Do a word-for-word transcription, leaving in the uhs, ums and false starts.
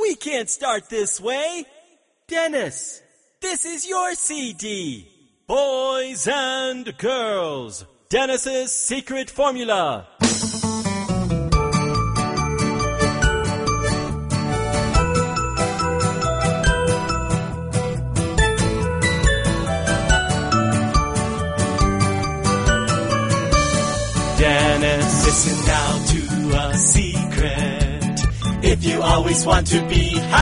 We can't start this way. Dennis, this is your C D. Boys and Girls, Dennis's Secret Formula. Dennis, listen now to a secret. If you always want to be happy,